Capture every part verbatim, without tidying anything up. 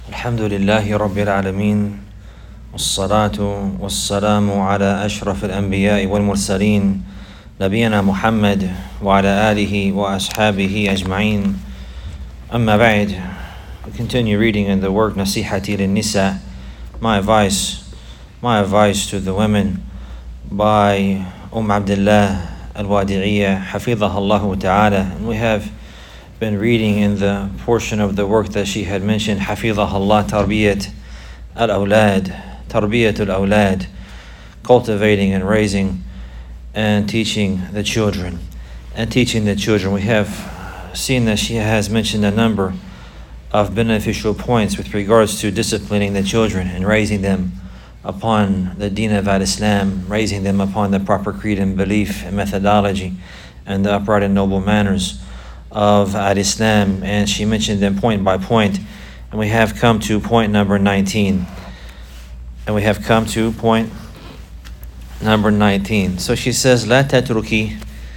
الحمد لله رب العالمين والصلاة والسلام على أشرف الأنبياء والمرسلين نبينا محمد وعلى آله وأصحابه أجمعين. أما بعد, we continue reading in the work Nasihati lin-Nisa, my advice, my advice to the women, by Umm Abdullah al-Wadi'iyya Hafidhaha Allah Ta'ala. And we have been reading in the portion of the work that she had mentioned, Hafidhaha Allah, Tarbiyat al-Awlad, Tarbiyat al-Awlad, cultivating and raising and teaching the children. And teaching the children, we have seen that she has mentioned a number of beneficial points with regards to disciplining the children and raising them upon the Deen of al-Islam, raising them upon the proper creed and belief and methodology and the upright and noble manners of al-Islam. And she mentioned them point by point, and we have come to point number nineteen. And we have come to point number nineteen. So she says, لا تتركي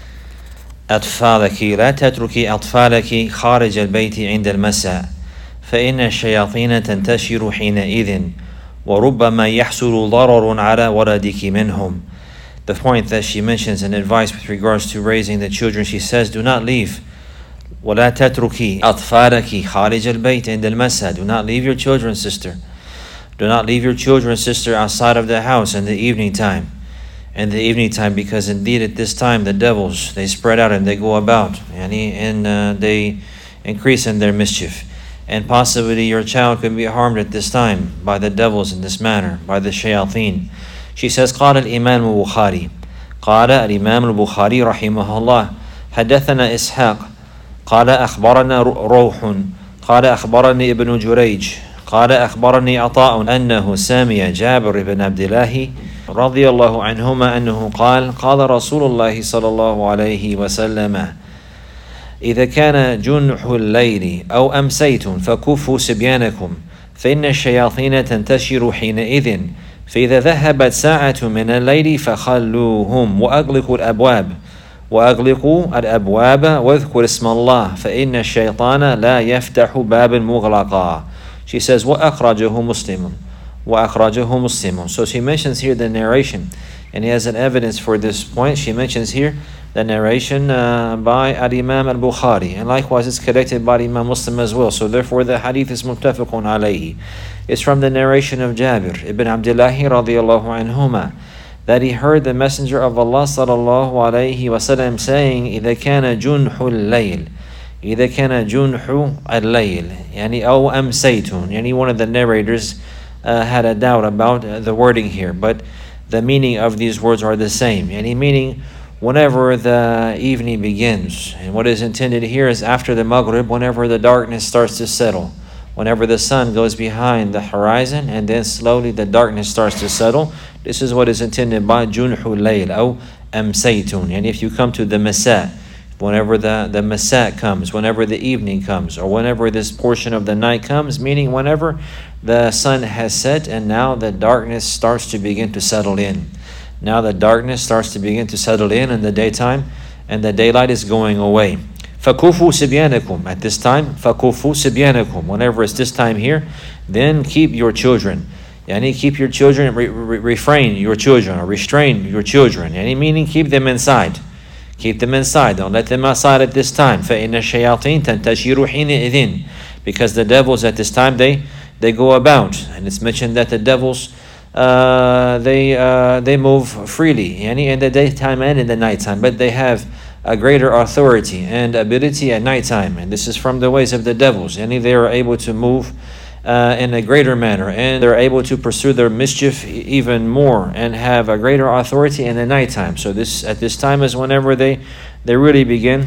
أطفالك لا تتركي أطفالك خارج البيت عند المساء فإن الشياطين تنتشر حينئذ وربما يحصل ضرر على ولدك منهم. The point that she mentions in advice with regards to raising the children, she says, do not leave ولا تتركي أطفالك خارج البيت عند المساء. Do not leave your children, sister. Do not leave your children, sister, outside of the house in the evening time. In the evening time, because indeed at this time the devils, they spread out and they go about, and, and uh, they increase in their mischief. And possibly your child could be harmed at this time by the devils in this manner, by the shayateen. She says, قال الإمام البخاري قال الإمام البخاري رحمه الله حدثنا إسحاق قال أخبرنا روح قال أخبرني ابن جريج قال أخبرني عطاء أنه سامي جابر بن عبد الله رضي الله عنهما أنه قال قال رسول الله صلى الله عليه وسلم إذا كان جنح الليل أو أمسيتم فكفوا صبيانكم فإن الشياطين تنتشر حينئذ فإذا ذهبت ساعة من الليل فخلوهم وأغلقوا الأبواب وأغلقوا الأبواب واذكر اسم الله فإن الشيطان لا يفتح باب مغلقا. She says, وأخرجه مسلم وأخرجه مسلم. So she mentions here the narration, and he has an evidence for this point. She mentions here the narration uh, by Al-Imam al-Bukhari, and likewise it's connected by Imam Muslim as well. So therefore the hadith is muttafaqun alayhi. It's from the narration of Jabir ibn Abdullah radiyallahu anhuma, that he heard the Messenger of Allah sallallahu alayhi wasallam saying, إذا كان جنح الليل إذا كان جنح الليل يعني أو أمسيتون. Yani one of the narrators uh, had a doubt about uh, the wording here, but the meaning of these words are the same. Yani meaning whenever the evening begins, and what is intended here is after the Maghrib, whenever the darkness starts to settle, whenever the sun goes behind the horizon and then slowly the darkness starts to settle. This is what is intended by junhul layl or amsaytun. And if you come to the masa, whenever the, the masa comes, whenever the evening comes, or whenever this portion of the night comes, meaning whenever the sun has set and now the darkness starts to begin to settle in. Now the darkness starts to begin to settle in in the daytime, and the daylight is going away. فَكُفُوا سِبْيَانَكُمْ. At this time, فَكُفُوا سِبْيَانَكُمْ. Whenever it's this time here, then keep your children. Yani keep your children, re- re- refrain your children, or restrain your children. Yani meaning keep them inside. Keep them inside. Don't let them outside at this time. فَإِنَّ الشَّيَاطِينَ تَنْتَشِرُ حِينَئِذٍ. Because the devils at this time, they they go about. And it's mentioned that the devils, uh, they uh, they move freely, yani in the daytime and in the nighttime. But they have a greater authority and ability at nighttime. And this is from the ways of the devils. Yani they are able to move Uh, in a greater manner, and they're able to pursue their mischief even more and have a greater authority in the nighttime. So this at this time is whenever they they really begin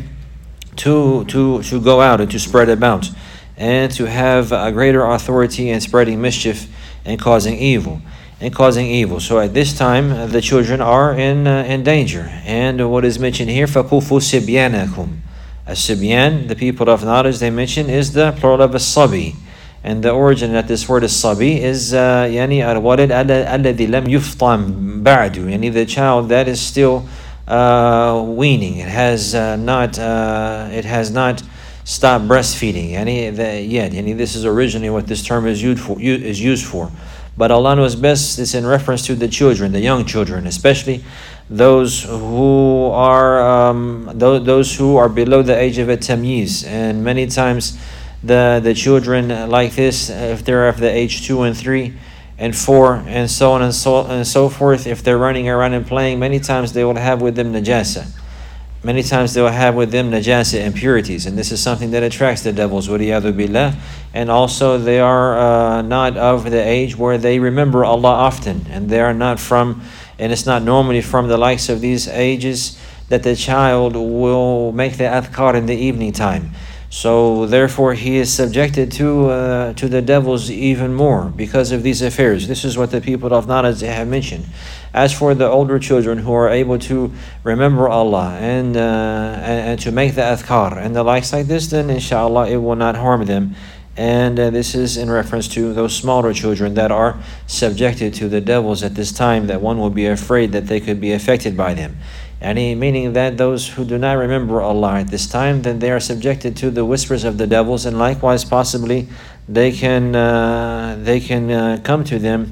to to to go out and to spread about and to have a greater authority in spreading mischief and causing evil and causing evil. So at this time uh, the children are in uh, in danger. And what is mentioned here, فَكُفُوا سِبْيَانَكُمْ. As-sibyan, the people of knowledge, they mention, is the plural of as-sabi. And the origin that this word is sabi is yani al-walid alladhi lam yuftam ba'du, yani the child that is still uh, weaning. It has uh, not uh, it has not stop breastfeeding. Yani the, yet, yani this is originally what this term is used for. Is used for. But Allah knows best. It's in reference to the children, the young children, especially those who are um, those, those who are below the age of a tamyiz. And many times, the the children like this, if they're of the age two and three and four and so on and so and so forth, if they're running around and playing, many times they will have with them najasa. Many times they will have with them najasa, impurities, and this is something that attracts the devils, waliyadu billah. And also they are uh, not of the age where they remember Allah often, and they are not from, and it's not normally from the likes of these ages that the child will make the adhkar in the evening time. So therefore he is subjected to uh, to the devils even more because of these affairs. This is what the people of knowledge have mentioned. As for the older children who are able to remember Allah and, uh, and, and to make the adhkar and the likes like this, then inshallah it will not harm them. And uh, this is in reference to those smaller children that are subjected to the devils at this time, that one will be afraid that they could be affected by them. And meaning that those who do not remember Allah at this time, then they are subjected to the whispers of the devils, and likewise possibly they can uh, they can uh, come to them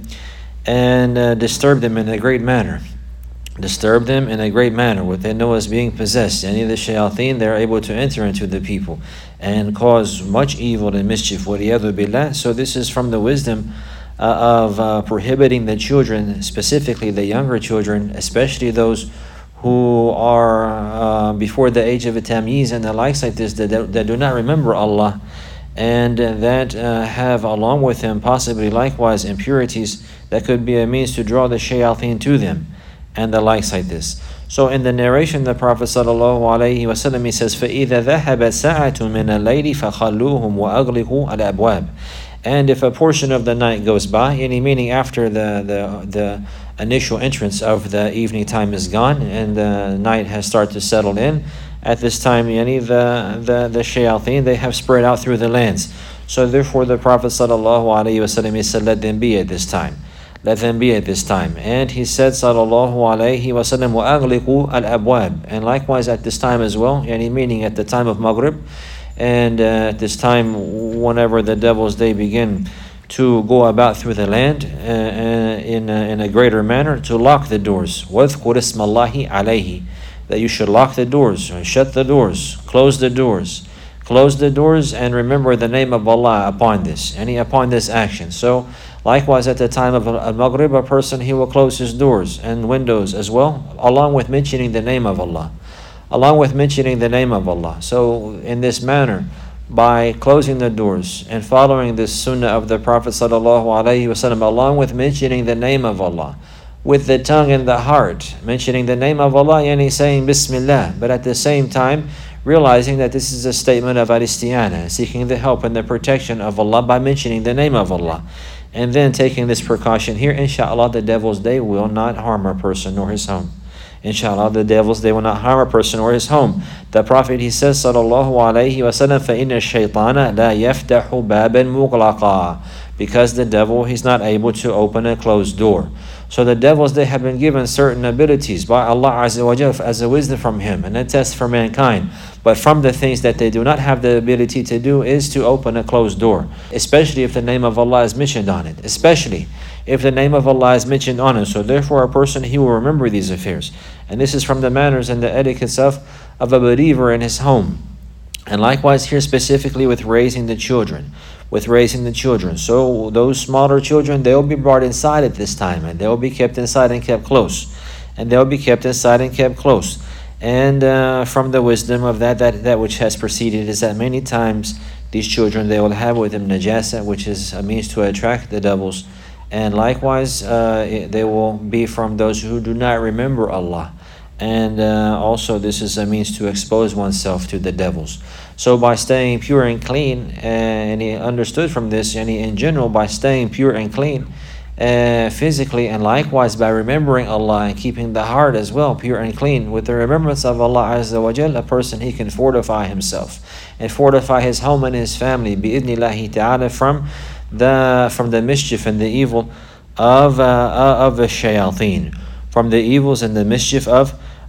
and uh, disturb them in a great manner. Disturb them in a great manner, what they know as being possessed. Any of the shayateen, they are able to enter into the people and cause much evil and mischief. Waliyadu billah. So this is from the wisdom uh, of uh, prohibiting the children, specifically the younger children, especially those who are uh, before the age of a tamyiz and the likes like this, that, that do not remember Allah, and uh, that uh, have along with them possibly likewise impurities that could be a means to draw the shayateen to them, and the likes like this. So in the narration, the Prophet sallallahu alaihi wasallam, he says, فَإِذَا ذَهَبَ سَاعَةٌ مِنَ اللَّيْلِ فَخَلُّوهُمْ وَأَغْلِقُوا الْأَبْوَابِ. And if a portion of the night goes by, any meaning after the, the, the initial entrance of the evening time is gone and the night has started to settle in, at this time, yani, the, the, the shayateen, they have spread out through the lands. So therefore the Prophet sallallahu alaihi wasallam, he said, let them be at this time. Let them be at this time. And he said, sallallahu alaihi wasallam, وَأَغْلِقُوا الْأَبْوَابِ. And likewise at this time as well, yani meaning at the time of Maghrib, and uh, at this time, whenever the devils, they begin to go about through the land uh, uh, in, a, in a greater manner, to lock the doors. وَاذْكُرِ اسْمَ اللَّهِ عَلَيْهِ. That you should lock the doors, shut the doors, close the doors. Close the doors and remember the name of Allah upon this, any upon this action. So likewise at the time of al-Maghrib, a person, he will close his doors and windows as well, along with mentioning the name of Allah. Along with mentioning the name of Allah. So in this manner, by closing the doors and following this sunnah of the Prophet sallallahu alaihi wasallam, along with mentioning the name of Allah, with the tongue and the heart, mentioning the name of Allah, yani saying Bismillah, but at the same time realizing that this is a statement of al-isti'ana, seeking the help and the protection of Allah by mentioning the name of Allah. And then taking this precaution here, inshallah, the devils, they will not harm a person nor his home. Inshallah, the devils, they will not harm a person or his home. The Prophet, he says, sallallahu alayhi wa sallam, فَإِنَّ الشَّيْطَانَ لَا يَفْتَحُ بَابًا مُغْلَقًا. Because the devil, he's not able to open a closed door. So the devils, they have been given certain abilities by Allah Azza wa Jalla as a wisdom from Him and a test for mankind. But from the things that they do not have the ability to do is to open a closed door, especially if the name of Allah is mentioned on it. Especially if the name of Allah is mentioned on it. So therefore a person, he will remember these affairs. And this is from the manners and the etiquettes of, of a believer in his home. And likewise here specifically with raising the children. With raising the children. So those smaller children, they'll be brought inside at this time, and they'll be kept inside and kept close. And they'll be kept inside and kept close. And uh, from the wisdom of that, that, that which has preceded is that many times these children, they will have with them najasa, which is a means to attract the devils. And likewise, uh, they will be from those who do not remember Allah. And uh, also this is a means to expose oneself to the devils. So by staying pure and clean, uh, and he understood from this, and he, in general, by staying pure and clean uh, physically, and likewise by remembering Allah and keeping the heart as well pure and clean, with the remembrance of Allah Azza wa Jal, a person, he can fortify himself and fortify his home and his family bi'idnillahi ta'ala from the from the mischief and the evil of uh, of the shayateen, from the evils and the mischief of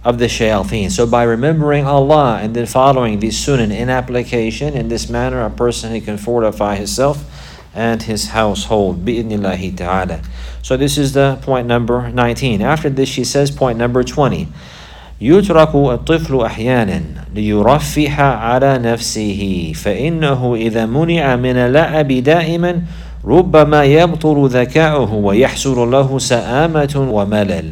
of the shayateen. So by remembering Allah and then following these sunan in application, in this manner a person he can fortify himself and his household, bi'idhnillahi ta'ala. So this is the point number nineteen. After this she says point number twenty. يترك الطفل أحيانا ليرفه على نفسه فإنه إذا منع من اللعب دائما ربما يبطل ذكاؤه ويحصل له سآمة وملل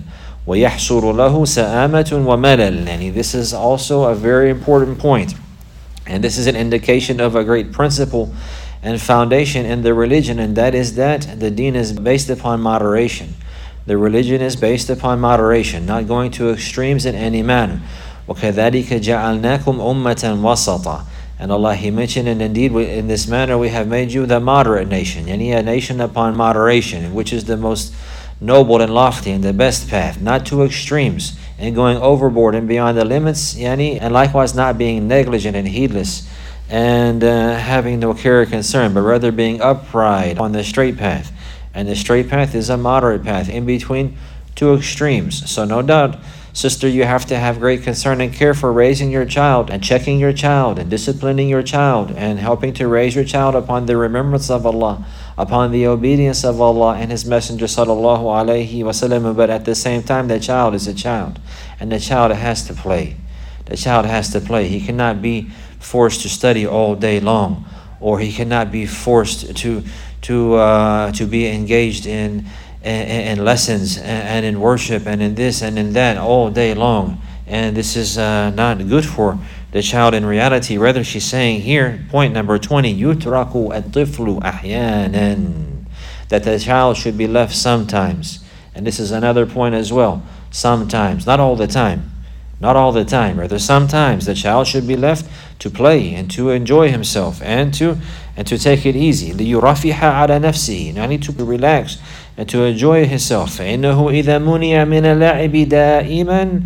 ويحصل له سآمة وملل. And this is also a very important point, and this is an indication of a great principle and foundation in the religion, and that is that the deen is based upon moderation. The religion is based upon moderation, not going to extremes in any manner. وَكَذَلِكَ جَعَلْنَاكُمْ أُمَّةً وَسَطًا. And Allah, He mentioned, and indeed we, in this manner we have made you the moderate nation, yani a nation upon moderation, which is the most noble and lofty and the best path, not to extremes and going overboard and beyond the limits, yani, and likewise not being negligent and heedless and uh, having no care or concern, but rather being upright on the straight path. And the straight path is a moderate path in between two extremes. So no doubt, sister, you have to have great concern and care for raising your child and checking your child and disciplining your child and helping to raise your child upon the remembrance of Allah, upon the obedience of Allah and His Messenger sallallahu alaihi wasallam. But at the same time, the child is a child, and the child has to play. The child has to play. He cannot be forced to study all day long, or he cannot be forced to to uh, to be engaged in, in in lessons and in worship and in this and in that all day long. And this is uh, not good for the child in reality. Rather, she's saying here, point number twenty, يُتْرَكُ الطِّفْلُ أَحْيَانًا, that the child should be left sometimes. And this is another point as well. Sometimes, not all the time. Not all the time, rather sometimes the child should be left to play and to enjoy himself and to and to take it easy. لِيُرَفِحَ عَلَى نَفْسِهِ. I need to relax and to enjoy himself. فَإِنَّهُ إِذَا مُنِيَ مِنَ اللَّعِبِ دَائِمًا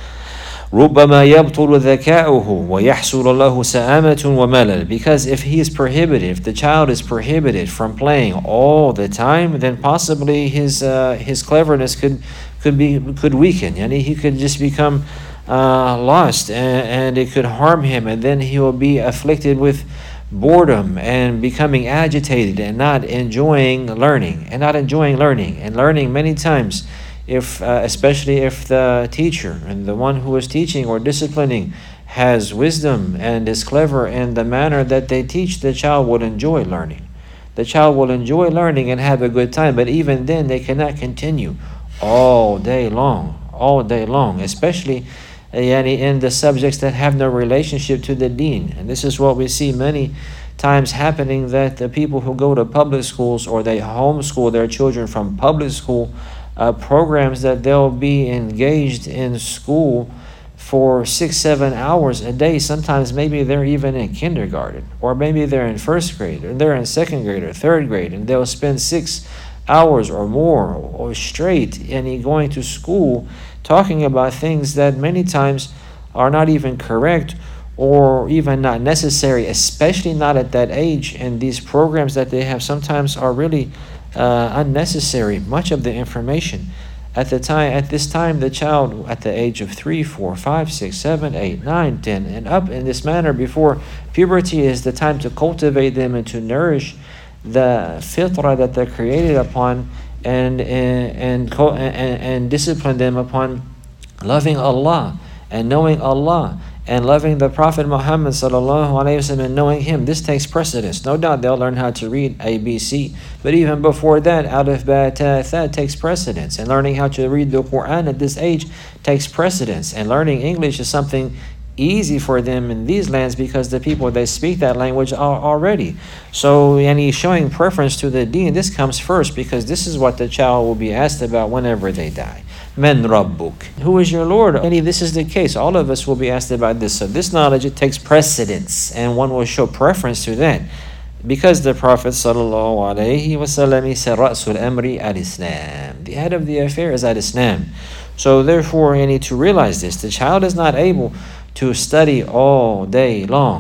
رُبَّمَا يَبْطُلُ ذَكَاؤُهُ وَيَحْصُلُ لَهُ سَآمَةٌ وَمَلَلٌ. Because if he is prohibited, if the child is prohibited from playing all the time, then possibly his uh, his cleverness could could be could weaken, and he could just become Uh, lost, and, and it could harm him, and then he will be afflicted with boredom and becoming agitated and not enjoying learning and not enjoying learning and learning many times, if uh, especially if the teacher and the one who is teaching or disciplining has wisdom and is clever in the manner that they teach, the child will enjoy learning. The child will enjoy learning and have a good time, but even then they cannot continue all day long, all day long, especially Yani in the subjects that have no relationship to the deen. And this is what we see many times happening, that the people who go to public schools or they homeschool their children from public school uh, programs, that they'll be engaged in school for six, seven hours a day. Sometimes maybe they're even in kindergarten, or maybe they're in first grade, or they're in second grade or third grade, and they'll spend six hours or more or straight and going to school talking about things that many times are not even correct or even not necessary, especially not at that age. And these programs that they have sometimes are really uh, unnecessary. Much of the information at the time, at this time, the child at the age of three, four, five, six, seven, eight, nine, ten, and up in this manner before puberty is the time to cultivate them and to nourish the fitrah that they're created upon, and and and, and and discipline them upon loving Allah and knowing Allah and loving the Prophet Muhammad sallallahu alaihi wasallam and knowing him. This takes precedence. No doubt they'll learn how to read A B C, but even before that, alif ba ta tha takes precedence, and learning how to read the Quran at this age takes precedence. And learning English is something easy for them in these lands because the people they speak that language are already. So, and he's showing preference to the deen. This comes first because this is what the child will be asked about whenever they die. Men Rabbuk, who is your Lord? And this is the case. All of us will be asked about this. So this knowledge, it takes precedence, and one will show preference to that. Because the Prophet sallallahu alaihi wasallam, he said, Ra'sul Amri al-Islam. The head of the affair is al-Islam. So therefore, you need to realize this. The child is not able to study all day long,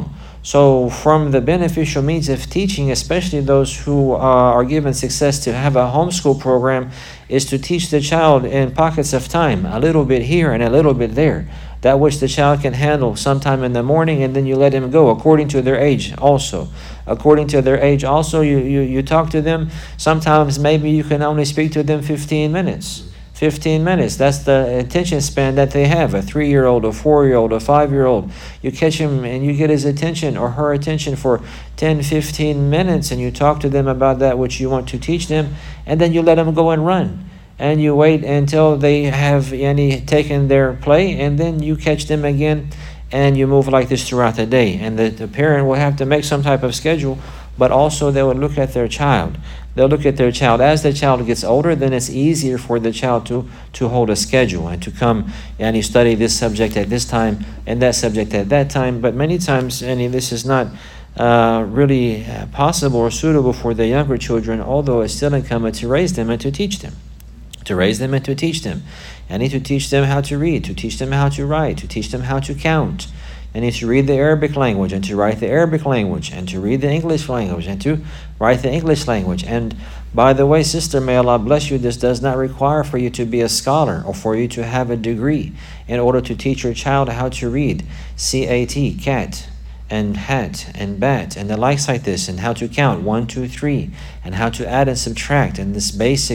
So from the beneficial means of teaching, especially those who uh, are given success to have a homeschool program, is to teach the child in pockets of time, a little bit here and a little bit there, that which the child can handle sometime in the morning, and then you let him go according to their age also. According to their age also, you, you, you talk to them. Sometimes maybe you can only speak to them fifteen minutes. fifteen minutes, that's the attention span that they have. A three-year-old, a four-year-old, a five-year-old. You catch him and you get his attention or her attention for ten, fifteen minutes, and you talk to them about that which you want to teach them, and then you let them go and run. And you wait until they have any taken their play, and then you catch them again, and you move like this throughout the day. And the, the parent will have to make some type of schedule, but also they will look at their child. They'll look at their child. As the child gets older, then it's easier for the child to, to hold a schedule and to come and you study this subject at this time and that subject at that time. But many times, and this is not uh, really possible or suitable for the younger children, although it's still incumbent to raise them and to teach them. To raise them and to teach them. I need to teach them how to read, to teach them how to write, to teach them how to count. I need to read the Arabic language and to write the Arabic language and to read the English language and to write the English language. And by the way, sister, may Allah bless you, this does not require for you to be a scholar or for you to have a degree in order to teach your child how to read C A T, cat, and hat, and bat, and the likes like this, and how to count one, two, three, and how to add and subtract, and this basic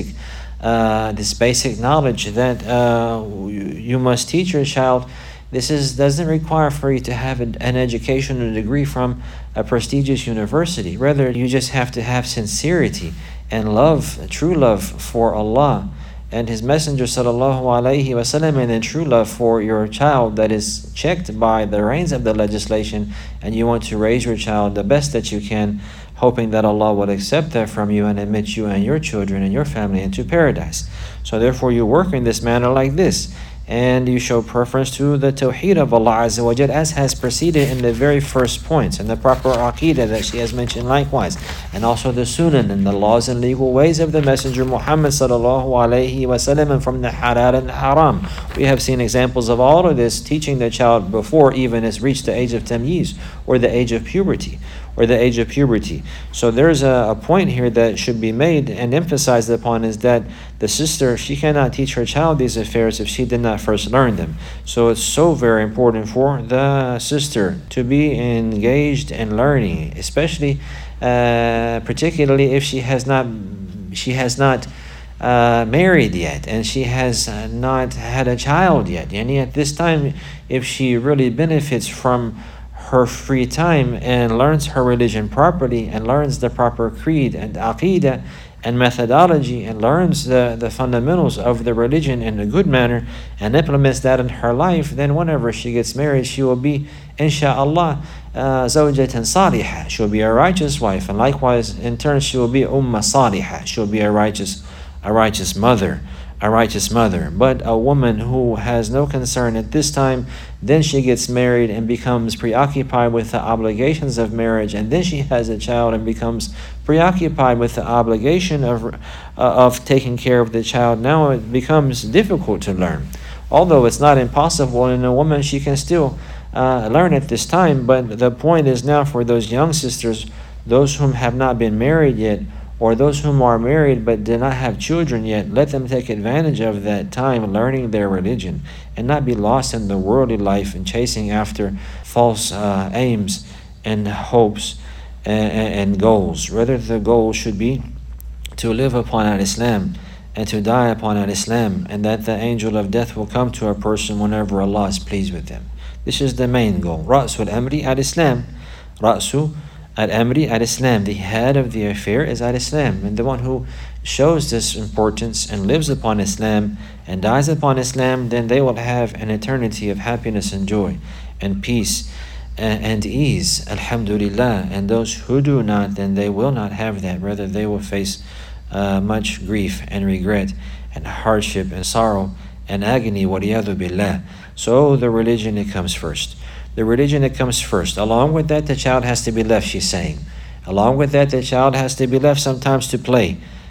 uh, this basic knowledge that uh, you must teach your child. This is doesn't require for you to have an, an education or degree from a prestigious university. Rather, you just have to have sincerity and love, true love for Allah and His Messenger sallallahu alaihi wasallam, and then true love for your child that is checked by the reins of the legislation, and you want to raise your child the best that you can, hoping that Allah will accept that from you and admit you and your children and your family into paradise. So therefore you work in this manner like this, and you show preference to the Tawheed of Allah Azza wa Jal, as has preceded in the very first points, and the proper Aqidah that she has mentioned likewise, and also the Sunan and the laws and legal ways of the Messenger Muhammad sallallahu alaihi wasallam, and from the halal and haram. We have seen examples of all of this, teaching the child before even has reached the age of tamyiz, or the age of puberty, or the age of puberty. So there's a, a point here that should be made and emphasized upon, is that the sister, she cannot teach her child these affairs if she did not first learn them. So it's so very important for the sister to be engaged in learning, especially uh, particularly if she has not she has not uh, married yet, and she has uh, not had a child yet. And at this time, if she really benefits from her free time and learns her religion properly and learns the proper creed and aqidah and methodology and learns the, the fundamentals of the religion in a good manner and implements that in her life, then whenever she gets married, she will be, insha'Allah, uh, zawjatan salihah. She will be a righteous wife, and likewise, in turn, she will be ummah salihah. She will be a righteous, a righteous mother. a righteous mother. But a woman who has no concern at this time, then she gets married and becomes preoccupied with the obligations of marriage, and then she has a child and becomes preoccupied with the obligation of uh, of taking care of the child. Now it becomes difficult to learn. Although it's not impossible in a woman, she can still uh, learn at this time. But the point is now for those young sisters, those whom have not been married yet, or those whom are married but do not have children yet, let them take advantage of that time learning their religion and not be lost in the worldly life and chasing after false uh, aims and hopes and, and goals. Rather, the goal should be to live upon al-Islam and to die upon al-Islam, and that the angel of death will come to a person whenever Allah is pleased with them. This is the main goal. Ra'sul amri al-Islam. Ra'su Al-Amri al-Islam, the head of the affair is al-Islam, and the one who shows this importance and lives upon Islam and dies upon Islam, then they will have an eternity of happiness and joy and peace and, and ease, alhamdulillah. And those who do not, then they will not have that. Rather, they will face uh, much grief and regret and hardship and sorrow and agony, waliyadu billah. So the religion, it comes first. The religion, it comes first. Along with that, the child has to be left, she's saying. Along with that, the child has to be left sometimes to play.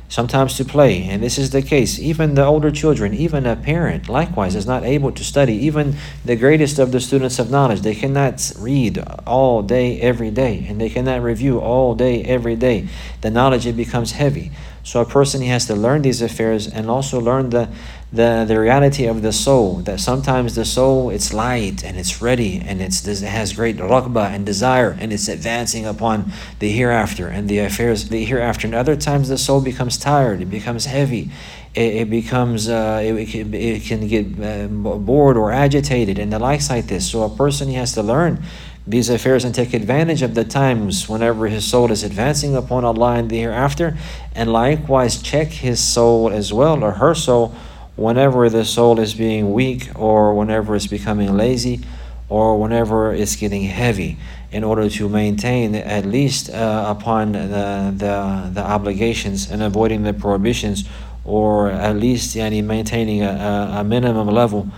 sometimes to play. And this is the case. Even the older children, even a parent, likewise, is not able to study. Even the greatest of the students of knowledge, they cannot read all day, every day, and they cannot review all day, every day. The knowledge, it becomes heavy. So a person, he has to learn these affairs and also learn the, the, the reality of the soul, that sometimes the soul, it's light and it's ready and it's, it has great raghba and desire and it's advancing upon the hereafter and the affairs of the hereafter. And other times the soul becomes tired, it becomes heavy, it, it becomes, uh, it, it, can, it can get uh, bored or agitated and the likes like this. So a person, he has to learn these affairs and take advantage of the times whenever his soul is advancing upon Allah in the hereafter, and likewise check his soul as well, or her soul, whenever the soul is being weak or whenever it's becoming lazy or whenever it's getting heavy, in order to maintain at least uh, upon the, the the obligations and avoiding the prohibitions, or at least yani, maintaining a, a minimum level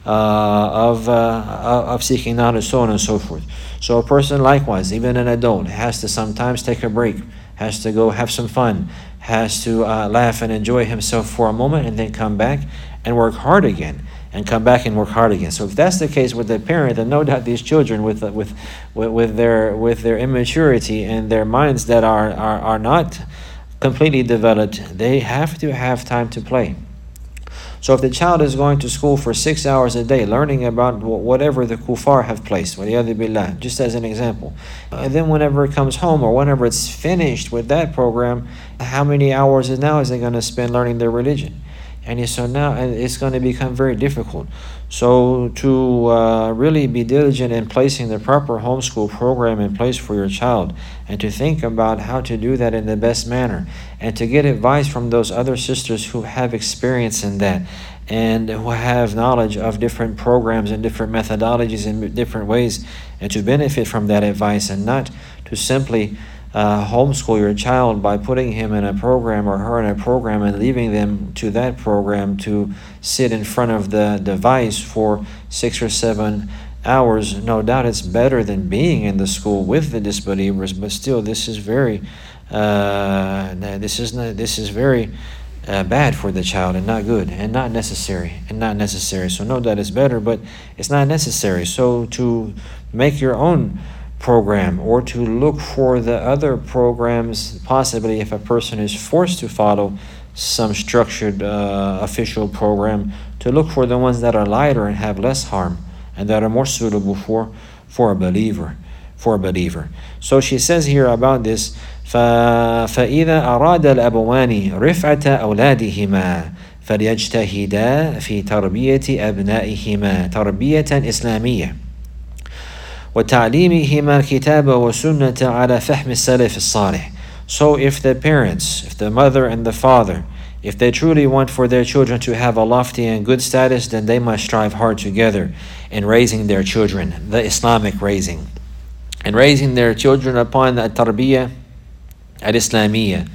Uh, of uh, of seeking knowledge, so on and so forth. So a person, likewise, even an adult, has to sometimes take a break, has to go have some fun, has to uh, laugh and enjoy himself for a moment, and then come back and work hard again, and come back and work hard again. So if that's the case with the parent, then no doubt these children, with uh, with, with with their with their immaturity and their minds that are are, are not completely developed, they have to have time to play. So if the child is going to school for six hours a day, learning about whatever the kuffar have placed, waliyadu billah, just as an example, and then whenever it comes home or whenever it's finished with that program, how many hours is now is it going to spend learning their religion? And so now it's going to become very difficult. So to uh, really be diligent in placing the proper homeschool program in place for your child, and to think about how to do that in the best manner, and to get advice from those other sisters who have experience in that, and who have knowledge of different programs and different methodologies in different ways, and to benefit from that advice, and not to simply Uh, homeschool your child by putting him in a program or her in a program and leaving them to that program to sit in front of the device for six or seven hours. No doubt it's better than being in the school with the disbelievers, but still this is very uh, this is not, this is very uh, bad for the child, and not good, and not necessary, and not necessary. So no doubt it's better, but it's not necessary. So to make your own program, or to look for the other programs, possibly if a person is forced to follow some structured uh, official program, to look for the ones that are lighter and have less harm, and that are more suitable for for a believer, for a believer. So she says here about this, فَإِذَا أَرَادَ الْأَبَوَانِ رِفْعَةَ أَوْلَادِهِمَا فَلْيَجْتَهِدَا فِي تَرْبِيَةِ أَبْنَائِهِمَا تَرْبِيَةً إِسْلَامِيَّةً وَتَعْلِيمِهِمَا الْكِتَابَ وَسُنَّةَ عَلَى فَحْمِ السَّلَفِ الصَّالِحِ. So if the parents, if the mother and the father, if they truly want for their children to have a lofty and good status, then they must strive hard together in raising their children, the Islamic raising, and raising their children upon the tarbiyah al-Islamiyya,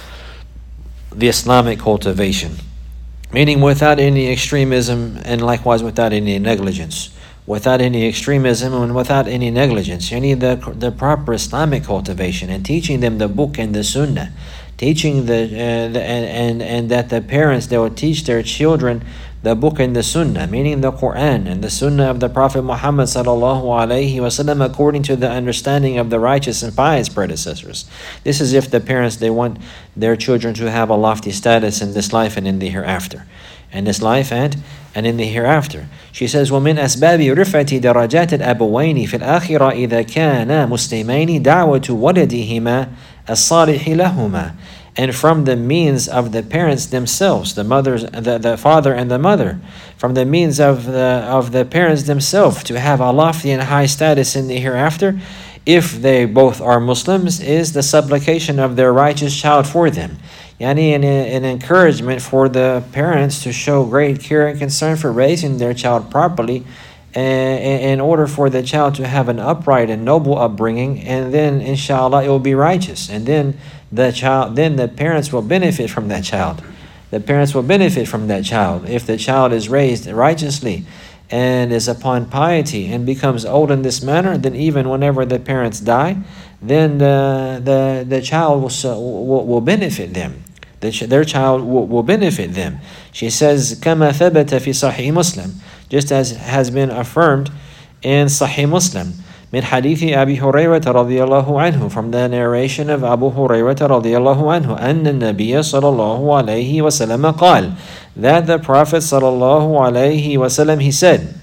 the Islamic cultivation, meaning without any extremism and likewise without any negligence. Without any extremism and without any negligence. You need the, the proper Islamic cultivation, and teaching them the book and the sunnah. Teaching the, uh, the and, and, and that the parents, they will teach their children the book and the sunnah, meaning the Quran and the sunnah of the Prophet Muhammad sallallahu alaihi wasallam, according to the understanding of the righteous and pious predecessors. This is if the parents, they want their children to have a lofty status in this life and in the hereafter. In this life and and in the hereafter. She says, وَمِنْ أَسْبَابِ رِفْعَةِ دَرَجَاتِ الْأَبَوَيْنِ فِي الْآخِرَةِ إِذَا كَانَا مُسْلِمَيْنِ دَعْوَةُ وَلَدِهِمَا الصَّالِحِ لَهُمَا. And from the means of the parents themselves, the mothers, the, the father and the mother, from the means of the of the parents themselves to have a lofty and high status in the hereafter, if they both are Muslims, is the supplication of their righteous child for them. Yani an, an encouragement for the parents to show great care and concern for raising their child properly, uh, in order for the child to have an upright and noble upbringing, and then inshallah it will be righteous, and then the child, then the parents will benefit from that child. The parents will benefit from that child if the child is raised righteously and is upon piety and becomes old in this manner. Then even whenever the parents die, then the the, the child will, will will benefit them. their child will, will benefit them. She says, كما ثبت في صحيح مسلم, just as has been affirmed in Sahih Muslim. من حديث أبي هريرة رضي الله عنه, from the narration of Abu Hurairah رضي الله عنه, أن النبي صلى الله عليه وسلم قال, that the Prophet صلى الله عليه وسلم, he said,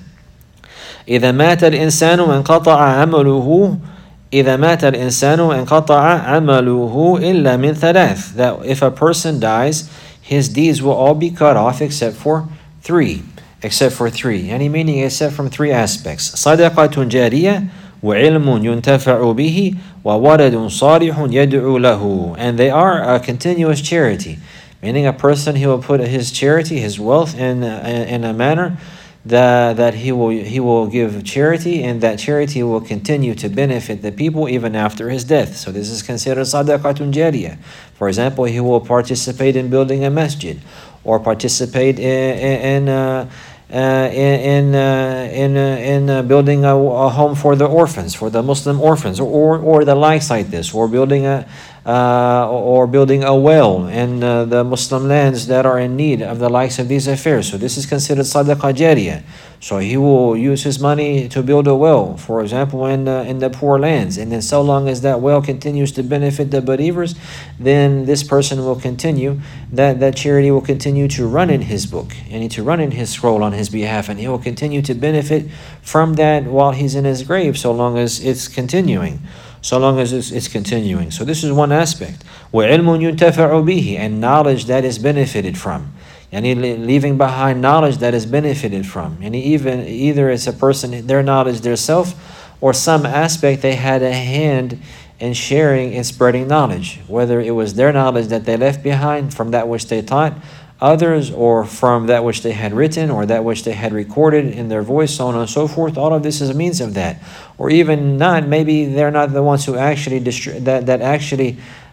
إذا مات الإنسان انقطع عمله إذا مات الإنسان انقطع عمله إلا من ثلاث, that if a person dies, his deeds will all be cut off except for three. Except for three. Any meaning except from three aspects. صدقة جارية وعلم ينتفع به وولد صالح يدعو له. And they are a continuous charity. Meaning a person, he will put his charity, his wealth in, in a manner that, that he will he will give charity, and that charity will continue to benefit the people even after his death. So this is considered sadaqatun jariyah. For example, he will participate in building a masjid, or participate in in uh, uh, in uh, in uh, in uh, building a, a home for the orphans, for the Muslim orphans, or or, or the likes like this, or building a uh, or building a well in uh, the Muslim lands that are in need of the likes of these affairs. So this is considered sadaqah jariyah. So he will use his money to build a well, for example, in uh, in the poor lands, and then so long as that well continues to benefit the believers, then this person will continue, that that charity will continue to run in his book, and to run in his scroll on his behalf, and he will continue to benefit from that while he's in his grave, so long as it's continuing. So long as it's, it's continuing. So this is one aspect. وَعِلْمٌ يُنْتَفَعُ بِهِ, and knowledge that is benefited from. And leaving behind knowledge that is benefited from. And even either it's a person, their knowledge, their self, or some aspect they had a hand in sharing and spreading knowledge. Whether it was their knowledge that they left behind from that which they taught others, or from that which they had written, or that which they had recorded in their voice, so on and so forth. All of this is a means of that. Or even not, maybe they're not the ones who actually distri- that, that actually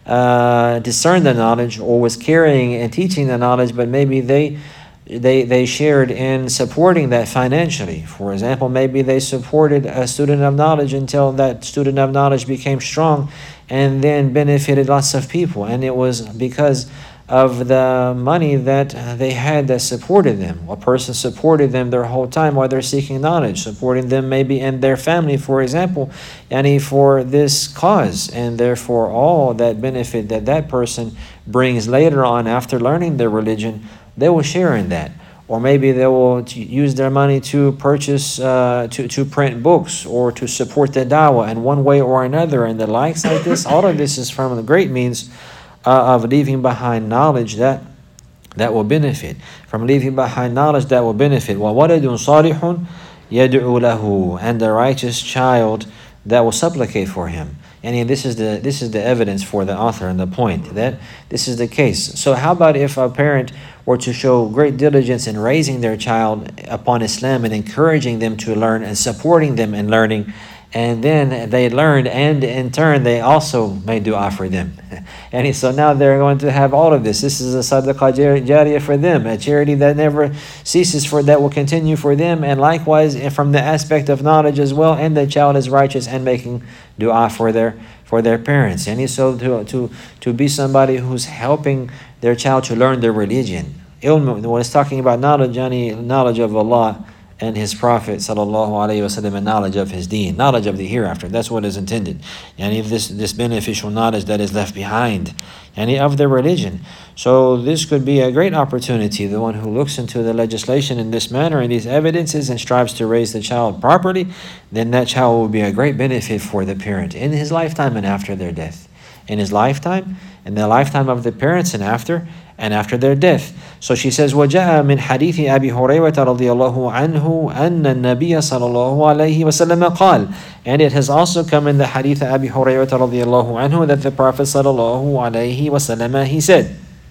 uh, discerned the knowledge, or was carrying and teaching the knowledge, but maybe they they they shared in supporting that financially. For example, maybe they supported a student of knowledge until that student of knowledge became strong, and then benefited lots of people. And it was because of the money that they had that supported them. A person supported them their whole time while they're seeking knowledge, supporting them maybe in their family, for example, and for this cause, and therefore all that benefit that that person brings later on after learning their religion, they will share in that. Or maybe they will use their money to purchase, uh, to, to print books, or to support the dawah in one way or another, and the likes like this. All of this is from the great means Uh, of leaving behind knowledge that that will benefit. From leaving behind knowledge that will benefit. وَوَلَدٌ صَالِحٌ يَدْعُو لَهُ, and the righteous child that will supplicate for him. And this is the this is the evidence for the author and the point that this is the case. So how about if a parent were to show great diligence in raising their child upon Islam, and encouraging them to learn and supporting them in learning, and then they learned, and in turn they also made dua for them. And so now they're going to have all of this. This is a sadaqah jariyah for them, a charity that never ceases, for that will continue for them, and likewise from the aspect of knowledge as well, and the child is righteous and making dua for their for their parents. And so to to to be somebody who's helping their child to learn their religion. Ilm, when it's talking about knowledge, any knowledge of Allah and His Prophet sallallahu alaihi wasallam, and knowledge of His Deen, knowledge of the hereafter. That's what is intended. And if this this beneficial knowledge that is left behind, any of the religion. So this could be a great opportunity. The one who looks into the legislation in this manner and these evidences and strives to raise the child properly, then that child will be a great benefit for the parent in his lifetime and after their death. In his lifetime, in the lifetime of the parents, and after and after their death. So she says, وَجَاءَ مِنْ حَدِيثِ أَبِي هُرَيْرَةَ رَضِيَ اللَّهُ عَنْهُ أَنَّ النَّبِيَّ صَلَى اللَّهُ عَلَيْهِ وَسَلَّمَ قَالَ, and it has also come in the hadith of Abi Hurayrah رضي الله عنه that the Prophet صلى الله عليه وسلم, he said,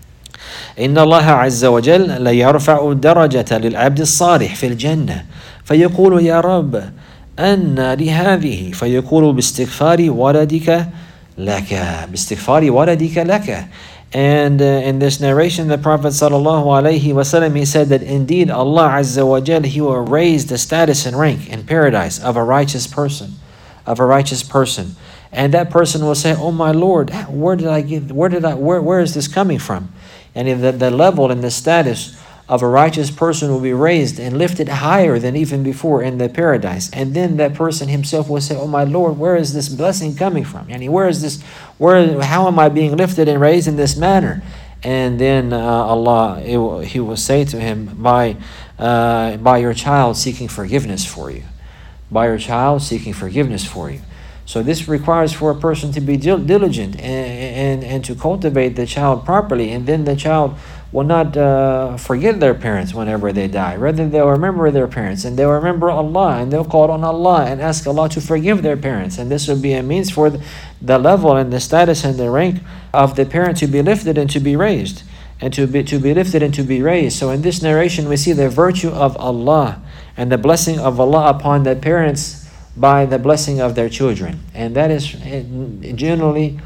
إِنَّ اللَّهَ عَزَّ وَجَلَّ لَيَرْفَعُ الدَّرَجَةَ لِلْعَبْدِ الصَّالِحِ فِي الْجَنَّةِ فَيَقُولُ يَا رَبِّ أَنَّ لِهَذِهِ فَيَقُولُ بِاسْتِغْفَارِ وَلَدِكَ لَكَ بِاسْتِغْفَارِ وَلَدِكَ لَكَ. And uh, in this narration, the Prophet sallallahu alaihi wasallam, he said that indeed Allah Azza wa Jal, He will raise the status and rank in paradise of a righteous person, of a righteous person, and that person will say, "Oh my Lord, where did I get? Where did I? Where where is this coming from?" And the, the level and the status of a righteous person will be raised and lifted higher than even before in the paradise. And then that person himself will say, oh my Lord, where is this blessing coming from? Yani, where is this, where, how am I being lifted and raised in this manner? And then uh, Allah, it will, He will say to him, by, uh, by your child seeking forgiveness for you. By your child seeking forgiveness for you. So this requires for a person to be diligent and, and, and to cultivate the child properly. And then the child will not uh, forget their parents whenever they die. Rather, they'll remember their parents and they'll remember Allah and they'll call on Allah and ask Allah to forgive their parents. And this will be a means for the level and the status and the rank of the parent to be lifted and to be raised. And to be, to be lifted and to be raised. So in this narration we see the virtue of Allah and the blessing of Allah upon the parents by the blessing of their children. And that is generally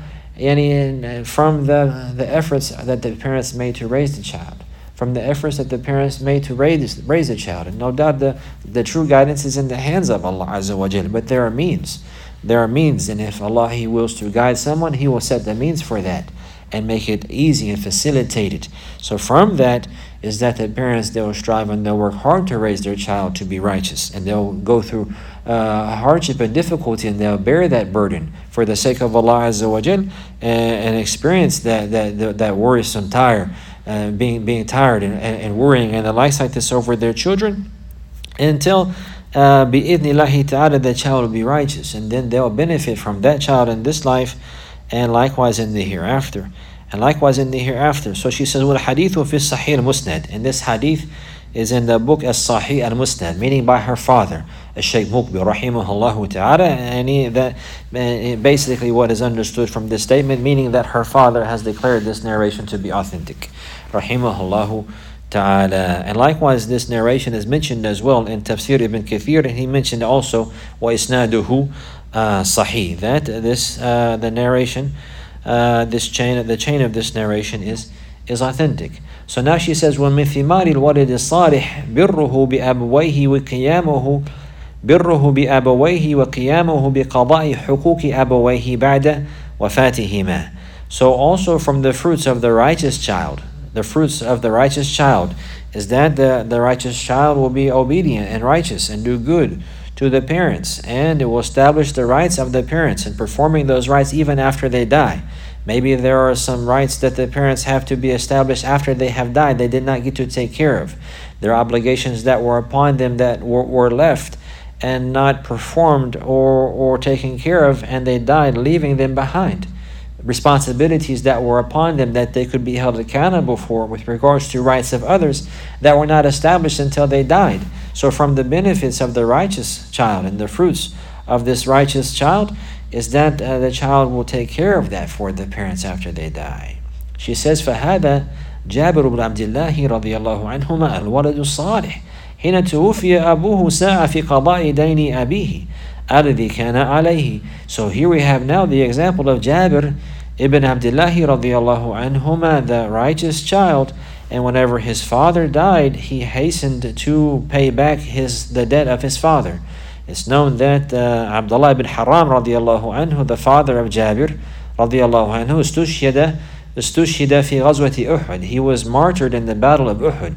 any from the, the efforts that the parents made to raise the child. From the efforts that the parents made to raise, raise the child. And no doubt the, the true guidance is in the hands of Allah Azza wa Jal. But there are means. There are means. And if Allah He wills to guide someone, He will set the means for that and make it easy and facilitate it. So from that is that the parents, they will strive and they'll work hard to raise their child to be righteous. And they'll go through uh, hardship and difficulty and they'll bear that burden for the sake of Allah Azza wa Jal and, and experience that, that, that, that worrisome tire, uh, being, being tired and, and, and worrying and the likes like this over their children until uh, bi-idhnillahi ta'ala the child will be righteous. And then they'll benefit from that child in this life and likewise in the hereafter. And likewise in the hereafter. So she says, وَالْحَدِيثُ فِي الصَّحِيحِ الْمُسْنَدِ. And this hadith is in the book As-Sahih al-Musnad, meaning by her father, Shaykh Muqbil, rahimahullah ta'ala. And he, that, basically what is understood from this statement, meaning that her father has declared this narration to be authentic. Rahimahullah ta'ala. And likewise this narration is mentioned as well in Tafsir Ibn Kathir, and he mentioned also وَإِسْنَادُهُ uh, Sahih, that this, uh, the narration, Uh, this chain, the chain of this narration is is authentic. So now she says, وَمِنْ ثِمَارِ الْوَلِدِ الصَّالِحِ بِرُّهُ بِأَبْوَيْهِ وَقِيَامُهُ بِرُّهُ بِأَبَوَيْهِ وَقِيَامُهُ بِقَضَاءِ حُقُوقِ أَبَوَيْهِ بَعْدَ وَفَاتِهِمَا. So also from the fruits of the righteous child, the fruits of the righteous child is that the, the righteous child will be obedient and righteous and do good to the parents, and it will establish the rights of the parents and performing those rights even after they die. Maybe there are some rights that the parents have to be established after they have died they did not get to take care of. There are obligations that were upon them that were, were left and not performed or, or taken care of, and they died leaving them behind. Responsibilities that were upon them that they could be held accountable for with regards to rights of others that were not established until they died. So from the benefits of the righteous child and the fruits of this righteous child is that uh, the child will take care of that for the parents after they die. She says, فَهَذَا جابر بن عبد الله رضي الله عنهما الولد الصالح حين توفي أبوه ساعة في قضاء دين أبيه الذي كان عليه. So here we have now the example of Jabir ibn Abdullah radiallahu anhuma, the righteous child, and whenever his father died, he hastened to pay back his the debt of his father. It's known that uh, Abdullah ibn Haram radiallahu anhu, the father of Jabir radiallahu anhu, استشهد استشهد في غزوة أحد. He was martyred in the battle of Uhud,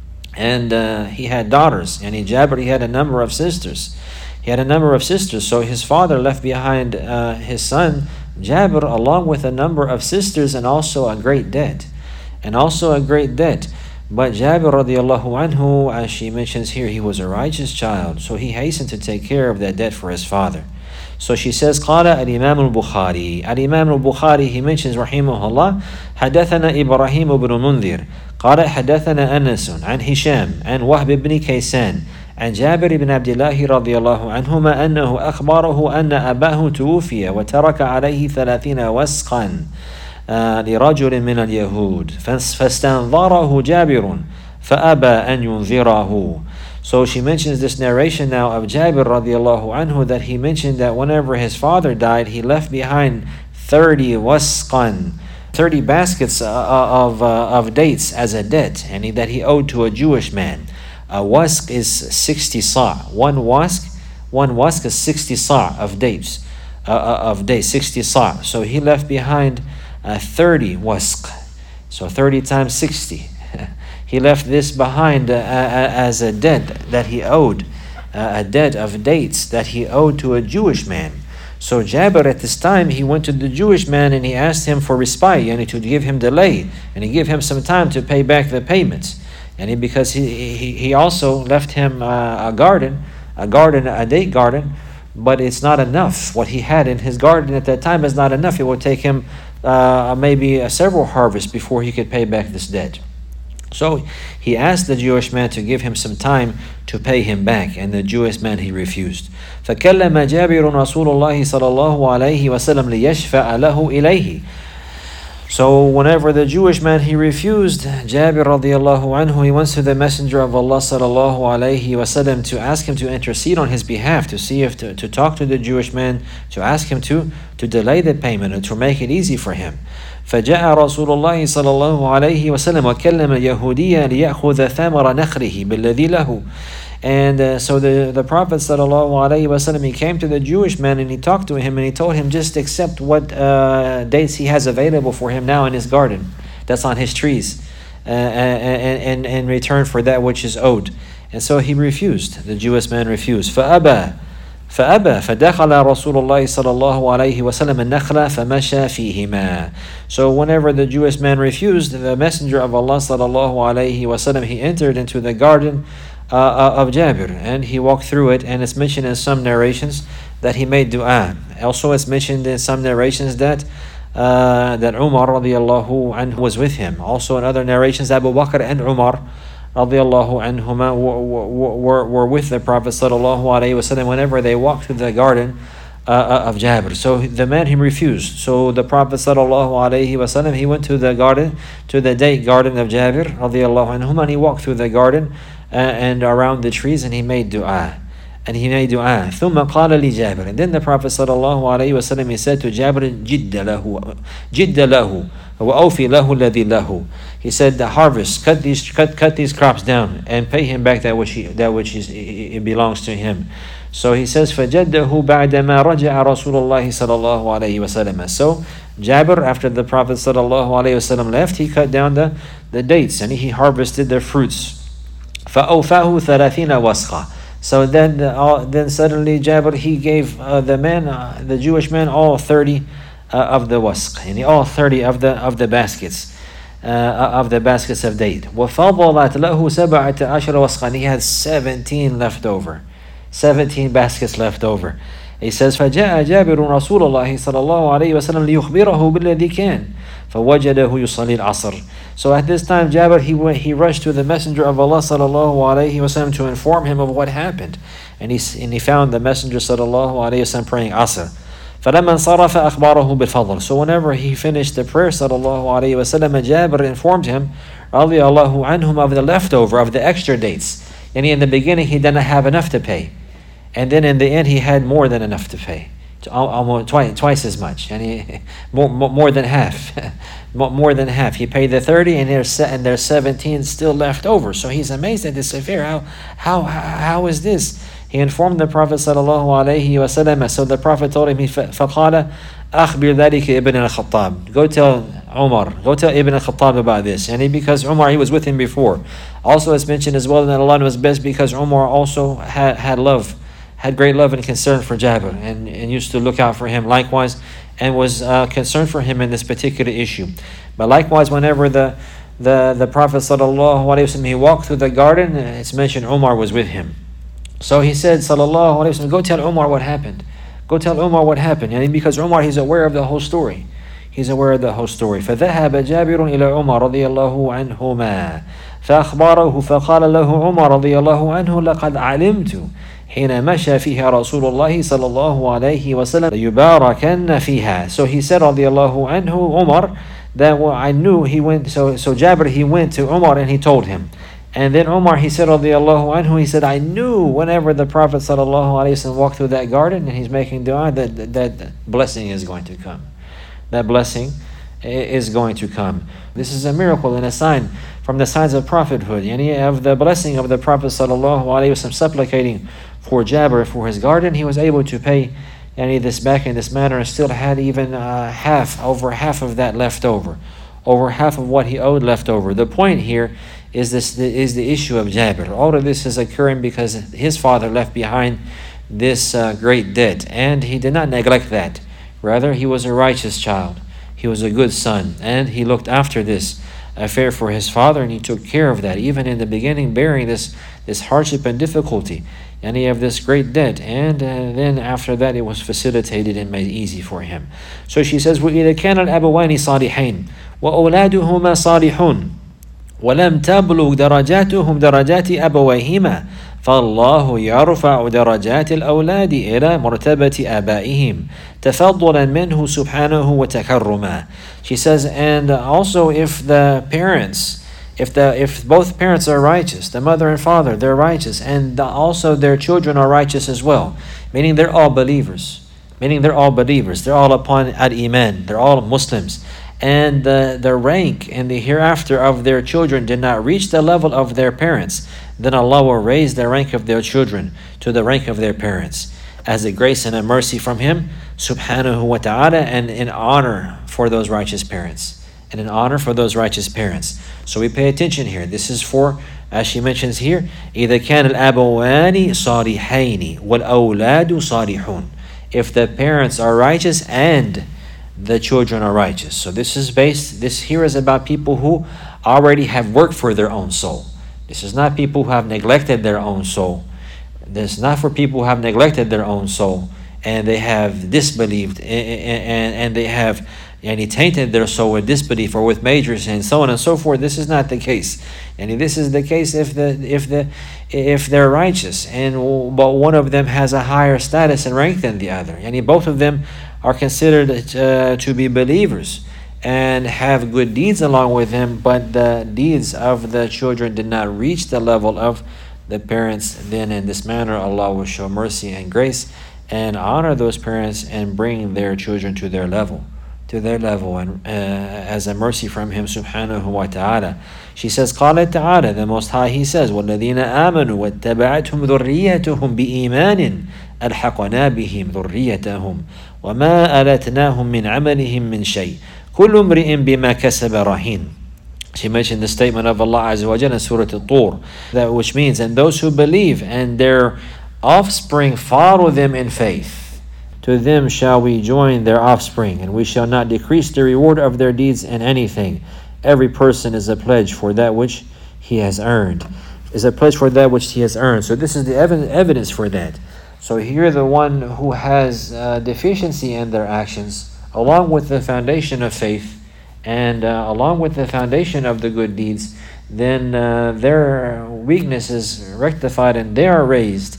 and uh, he had daughters. And in Jabir, he had a number of sisters. He had a number of sisters, so his father left behind uh, his son Jabir along with a number of sisters and also a great debt. And also a great debt. But Jabir radiallahu anhu, as she mentions here, he was a righteous child, so he hastened to take care of that debt for his father. So she says, قال الإمام البخاري. الإمام البخاري, he mentions رحمه الله, حدثنا إبراهيم بن منذر قال حدثنا أنس عن هشام عن وهب بن كيسان عن جابر بن عبد الله رضي الله عنهما أنه أخبره أن أباه توفي وترك عليه ثلاثين وسقا لرجل من اليهود فاستنظره جابر فأبى أن ينذره. So she mentions this narration now of Jabir radiallahu anhu, that he mentioned that whenever his father died, he left behind thirty wasqan, thirty baskets of, uh, of dates as a debt, and he, that he owed to a Jewish man. A wask is sixty sa'. One wask, one wask is sixty sa' of dates, uh, of dates, sixty sa'. So he left behind uh, thirty wask. So thirty times sixty. He left this behind uh, as a debt that he owed, uh, a debt of dates that he owed to a Jewish man. So Jabir at this time, he went to the Jewish man and he asked him for respite, and to give him delay, and he gave him some time to pay back the payments. And he, because he, he, he also left him uh, a garden, a garden, a date garden, but it's not enough. What he had in his garden at that time is not enough. It would take him uh, maybe uh, several harvests before he could pay back this debt. So he asked the Jewish man to give him some time to pay him back, and the Jewish man, he refused. فَكَلَّمَ جَابِرٌ رَسُولُ اللَّهِ صَلَى اللَّهُ عَلَيْهِ وَسَلَّمْ لِيَشْفَعَ لَهُ إِلَيْهِ. So whenever the Jewish man, he refused, Jabir radiallahu anhu, he went to the Messenger of Allah sallallahu alayhi wasallam to ask him to intercede on his behalf, to see if to, to talk to the Jewish man, to ask him to, to delay the payment and to make it easy for him. فجاء رسول الله صلى الله عليه وسلم وكلم اليهودية ليأخذ ثمر نخله بالذي له. And uh, so the, the Prophet sallallahu alaihi wasallam, he came to the Jewish man and he talked to him and he told him just accept what uh, dates he has available for him now in his garden, that's on his trees, uh, and, and in return for that which is owed. And so he refused. The Jewish man refused. فأبى فأبى فدخل رسول الله صلى الله عليه وسلم النخلة فمشى فيهما. So whenever the Jewish man refused, the Messenger of Allah صلى الله عليه وسلم, he entered into the garden uh, of Jabir and he walked through it, and it's mentioned in some narrations that he made dua. Also it's mentioned in some narrations that uh, that Umar radiallahu anhu was with him. Also in other narrations, Abu Bakr and Umar radiallahu anhuma were, were, were with the Prophet sallallahu alaihi wasallam whenever they walked through the garden uh, of Jabir. So the man, he refused. So the Prophet sallallahu alaihi wasallam, he went to the garden, to the date garden of Jabir radiallahu anhuma, and he walked through the garden uh, and around the trees, and he made dua. And he made dua. ثم قال لجابر. And then the Prophet sallallahu alaihi wasallam, he said to Jabir, جد له جد له وأوفي له الذي له. He said, the harvest, cut these cut cut these crops down and pay him back that which he, that which is it belongs to him. So he says, فجده بعدما رجع رسول الله صلى الله عليه وسلم. So Jabir, after the Prophet sallallahu alaihi wasallam left, he cut down the, the dates and he harvested the fruits. فأوفاه ثلاثين وسقا. So then, uh, then suddenly Jabir, he gave uh, the man, uh, the Jewish man, all thirty uh, of the wasq, and all thirty of the of the baskets, uh, of the baskets of date. وَفَضَلَتْ لَهُ سَبَعَةَ عَشَرَ وَسْقًا. He had seventeen left over, seventeen baskets left over. He says, فَجَاءَ جَابِرٌ رَسُولَ اللَّهِ صَلَى اللَّهُ عَلَيْهِ وَسَلَّمْ لِيُخْبِرَهُ بِالَّذِي كَانَ فَوَجَدَهُ يُصَلِّي الْعَصْرِ. So at this time, Jabir, he went, he rushed to the Messenger of Allah sallallahu alaihi wasallam to inform him of what happened, and he and he found the Messenger sallallahu alaihi wasallam praying Asr. فَلَمَّا انصَرَفَ أَخْبَارَهُ بِالْفَضْلِ. So whenever he finished the prayer sallallahu alaihi wasallam, Jabir informed him radiyallahu anhum of the leftover, of the extra dates. And in the beginning, he didn't have enough to pay, and then in the end, he had more than enough to pay, almost twice twice as much, and he more more than half. More than half. He paid the thirty, and there's and there's seventeen still left over. So he's amazed at this affair. How how how is this? He informed the Prophet sallallahu alaihi wasallam. So the Prophet told him, فَقَالَ أَخْبِرْ ذَلِكَ Ibn al-Khattab. Go tell Umar, go tell Ibn al-Khattab about this. And he, because Umar, he was with him before. Also, it's mentioned as well that Allah was best because Umar also had, had love, had great love and concern for Jabir, and, and used to look out for him likewise, and was uh, concerned for him in this particular issue. But likewise, whenever the the, the Prophet sallallahu alaihi wasallam, he walked through the garden, it's mentioned Umar was with him. So he said, sallallahu alaihi wasallam, go tell Umar what happened. Go tell Umar what happened. And because Umar, he's aware of the whole story. He's aware of the whole story. فذهب جابر إلى عمر رضي الله عنهما فأخبره فقال له عمر رضي الله عنه لقد علمت حين مشى فيها رسول الله صلى الله عليه وسلم ليباركن فيها. So he said رضي الله عنه Umar, that I knew he went, so so Jabir, he went to Umar and he told him. And then Umar, he said رضي الله عنه, he said, I knew whenever the Prophet sallallahu alaihi wasallam walked through that garden and he's making dua, that, that that blessing is going to come. That blessing is going to come. This is a miracle and a sign from the signs of prophethood. Yani of the blessing of the Prophet sallallahu alaihi wasallam, supplicating for Jabir for his garden, he was able to pay yani this back in this manner, and still had even uh, half, over half of that left over. over half of what he owed left over. The point here is this is the issue of Jabir. All of this is occurring because his father left behind this uh, great debt, and he did not neglect that. Rather, he was a righteous child. He was a good son, and he looked after this affair for his father, and he took care of that, even in the beginning, bearing this, this hardship and difficulty. And he had this great debt, and uh, then after that, it was facilitated and made easy for him. So she says, وَإِذَا كَانَ الْأَبَوَانِ صَالِحَيْنِ وَأَوْلَادُهُمَا صَالِحُونَ وَلَمْ تَبْلُغْ دَرَجَاتُهُمْ دَرَجَاتِ أَبَوَيْهِمَا فالله يرفع درجات الأولاد إلى مرتبة آبائهم تفضلا منه سبحانه وتكرما. She says, and also if the parents, if the if both parents are righteous, the mother and father, they're righteous, and also their children are righteous as well, meaning they're all believers, meaning they're all believers, they're all upon al-Iman, they're all Muslims, and the, the rank in the hereafter of their children did not reach the level of their parents, then Allah will raise the rank of their children to the rank of their parents as a grace and a mercy from Him subhanahu wa ta'ala, and in honor for those righteous parents. And in honor for those righteous parents. So we pay attention here. This is for, as she mentions here, إِذَا كَانَ الْأَبَوَانِ صَالِحَيْنِ وَالْأَوْلَادُ صَالِحُونَ. If the parents are righteous and the children are righteous. So this is based, this here is about people who already have worked for their own soul. This is not people who have neglected their own soul. This is not for people who have neglected their own soul and they have disbelieved and, and, and they have and he tainted their soul with disbelief or with major sin, so on and so forth. This is not the case. And this is the case if the if the if they're righteous, and but one of them has a higher status and rank than the other. And both of them are considered uh, to be believers and have good deeds along with him, but the deeds of the children did not reach the level of the parents. Then in this manner Allah will show mercy and grace and honor those parents and bring their children to their level to their level and uh, as a mercy from Him subhanahu wa ta'ala. She says, قال تعالى, the Most High He says, وَالَّذِينَ آمَنُوا وَاتَّبَعَتْهُمْ ذُرِّيَّتُهُمْ بِإِيمَانٍ أَلْحَقْنَا بِهِمْ ذُرِّيَّتَهُم وَمَا أَلَتْنَاهُم مِّنْ عَمَلِهِم مِّنْ شَيْءٍ كُلُّ امْرِئٍ بِمَا كَسَبَ رَهِينٌ. She mentioned the statement of Allah Azza wa Jalla in Surah At-Tur, that which means, and those who believe and their offspring follow them in faith, to them shall we join their offspring, and we shall not decrease the reward of their deeds in anything. Every person is a pledge for that which he has earned. Is a pledge for that which he has earned. So this is the ev- evidence for that. So here the one who has uh, deficiency in their actions, along with the foundation of faith, and uh, along with the foundation of the good deeds, then uh, their weakness is rectified and they are raised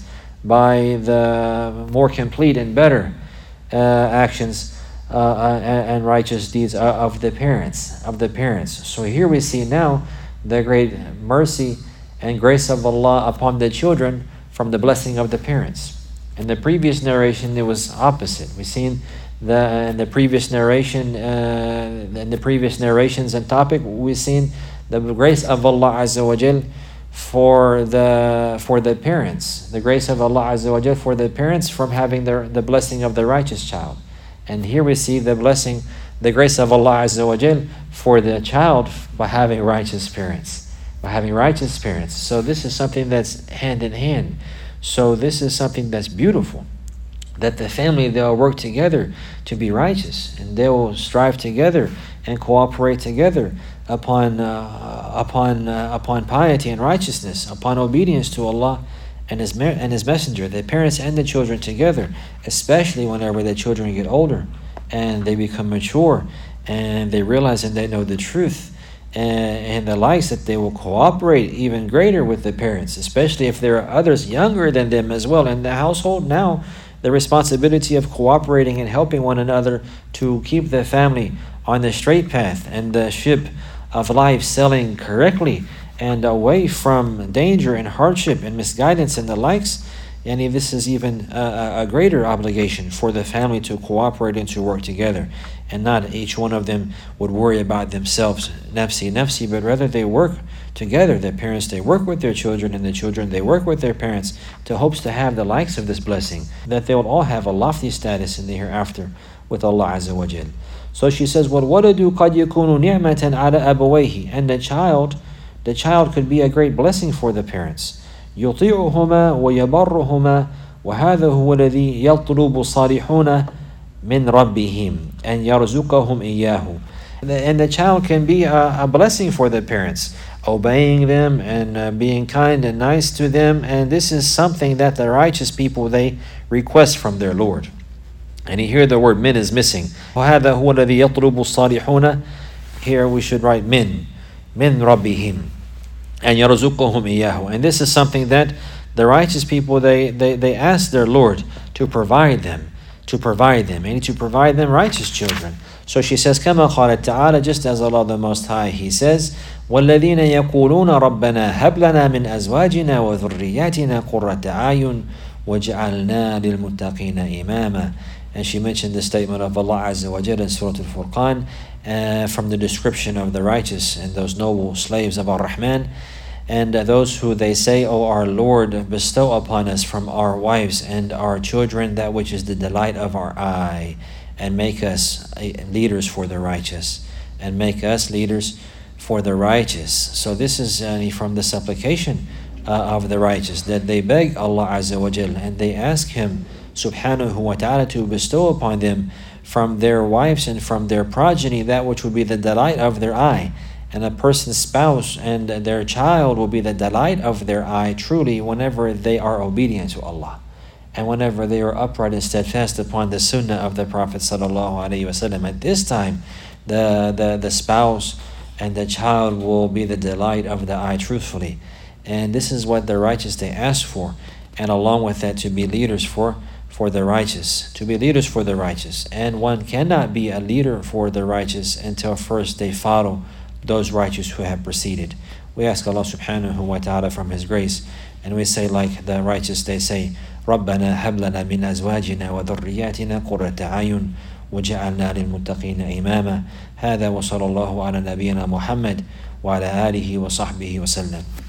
by the more complete and better uh, actions uh, and, and righteous deeds of the parents, of the parents. So here we see now the great mercy and grace of Allah upon the children from the blessing of the parents. In the previous narration, it was opposite. We've seen the in the previous narration, uh, in the previous narrations and topic, we've seen the grace of Allah Azza wa Jal for the for the parents, the grace of Allah Azza wa Jal for the parents from having their the blessing of the righteous child. And here we see the blessing, the grace of Allah Azza wa Jal for the child by having righteous parents, by having righteous parents. So this is something that's hand in hand. So this is something that's beautiful, that the family, they'll work together to be righteous, and they will strive together and cooperate together upon uh, upon uh, upon piety and righteousness, upon obedience to Allah and His me- and His Messenger, the parents and the children together, especially whenever the children get older and they become mature and they realize and they know the truth and, and the likes, that they will cooperate even greater with the parents, especially if there are others younger than them as well in the household. Now the responsibility of cooperating and helping one another to keep the family on the straight path and the ship of life sailing correctly and away from danger and hardship and misguidance and the likes. And this is even a, a greater obligation for the family to cooperate and to work together, and not each one of them would worry about themselves, nafsi, nafsi, but rather they work together. The parents, they work with their children, and the children, they work with their parents, to hopes to have the likes of this blessing, that they will all have a lofty status in the hereafter with Allah Azza wa Jal. So she says, وَالْوَلَدُ قَدْ يَكُونُ نِعْمَةً عَلَى أَبَوَيْهِ. And the child, the child could be a great blessing for the parents. يُطِيعُهُمَا وَيَبَرُّهُمَا وَهَذَا هُوَ الَّذِي يَطْلُبُ صَالِحُونَ مِنْ رَبِّهِمْ أَنْ يَرْزُقَهُمْ إِيَّاهُ. And the child can be a, a blessing for the parents, obeying them and uh, being kind and nice to them. And this is something that the righteous people, they request from their Lord. And here the word min is missing. وَهَذَا هُوَ الَّذِي يَطْلُبُ الصَّالِحُونَ. Here we should write min, min rabbihim, and يَرْزُقُهُمْ إِيَّاهُ. And this is something that the righteous people, they, they, they ask their Lord to provide them, to provide them, and to provide them righteous children. So she says, كما قالت تعالى, just as Allah the Most High, He says, وَالَّذِينَ يَقُولُونَ رَبَّنَا هَبْ لَنَا مِنْ أَزْوَاجِنَا وَذُرِّيَّاتِنَا قُرَّةَ أَعْيُنٍ وَجَعَلْنَا لِلْمُتَّقِينَ إِمَامًا. And she mentioned the statement of Allah Azza wa Jalla in Surah Al-Furqan uh, from the description of the righteous and those noble slaves of Ar-Rahman. And uh, those who they say, O our Lord, bestow upon us from our wives and our children that which is the delight of our eye, and make us uh, leaders for the righteous, and make us leaders for the righteous. So this is uh, from the supplication uh, of the righteous, that they beg Allah Azza wa Jalla and they ask Him Subhanahu wa ta'ala to bestow upon them from their wives and from their progeny that which would be the delight of their eye. And a person's spouse and their child will be the delight of their eye truly whenever they are obedient to Allah, and whenever they are upright and steadfast upon the sunnah of the Prophet sallallahu alaihi wasallam. At this time, the, the, the spouse and the child will be the delight of the eye truthfully. And this is what the righteous, they ask for. And along with that, to be leaders for for the righteous, to be leaders for the righteous. And one cannot be a leader for the righteous until first they follow those righteous who have preceded. We ask Allah subhanahu wa ta'ala from His grace, and we say like the righteous, they say, رَبَّنَا هَبْ لَنَا مِنْ أَزْوَاجِنَا وَذُرِّيَّاتِنَا قُرَّةَ أَعْيُنٍ وَجَعَلْنَا لِلْمُتَّقِينَ إِمَامًا. هذا وصلى الله على نبينا محمد وعلى آله وصحبه وسلم.